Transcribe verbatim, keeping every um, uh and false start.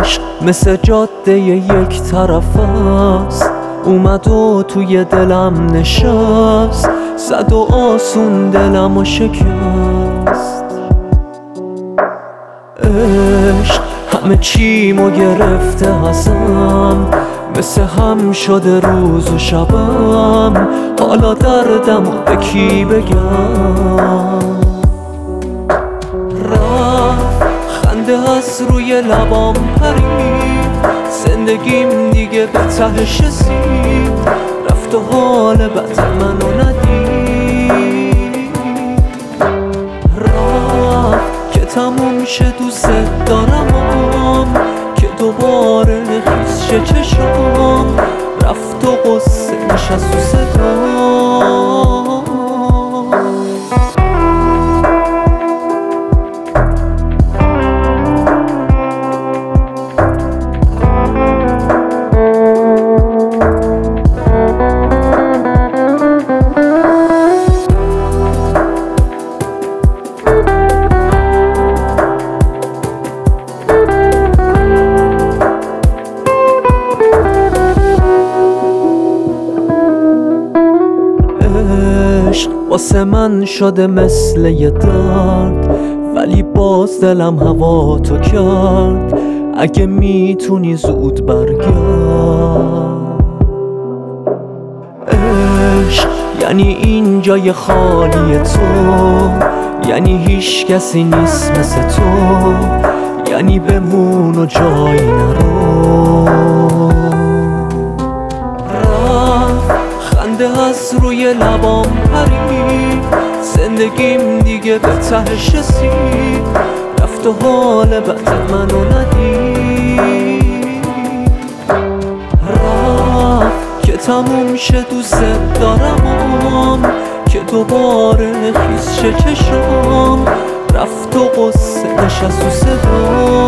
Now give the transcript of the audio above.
عشق مثل جاده یک طرف است، اومد و توی دلم نشست، زد و آسون دلم و شکست. عشق همه چیمو گرفته ازم، مثل هم شده روز و شبم، حالا دردم و به کی بگم. رفت خنده از روی لبام پرید، زندگیم دیگه به تهش رسید، رفت و حال بد منو ندید. رفت که تموم شه دوست دارمم، که دوباره خیس شه چشام، رفت و قصه نشست و صدام. عشق واسه من شده مثل یه درد، ولی باز دلم هوا تو کرد. اگه میتونی زود برگرد. عشق یعنی این جای خالی تو، یعنی هیچ کسی نیست مثل تو، یعنی بمون و جایی نرو. خنده از روی لبام پرید، زندگیم دیگه به تهش رسید، رفت و حال بد منو ندید. رفت که تموم شه دوست دارمم، که دوباره خیس شه چشام، رفت و قصه نشست و صدا.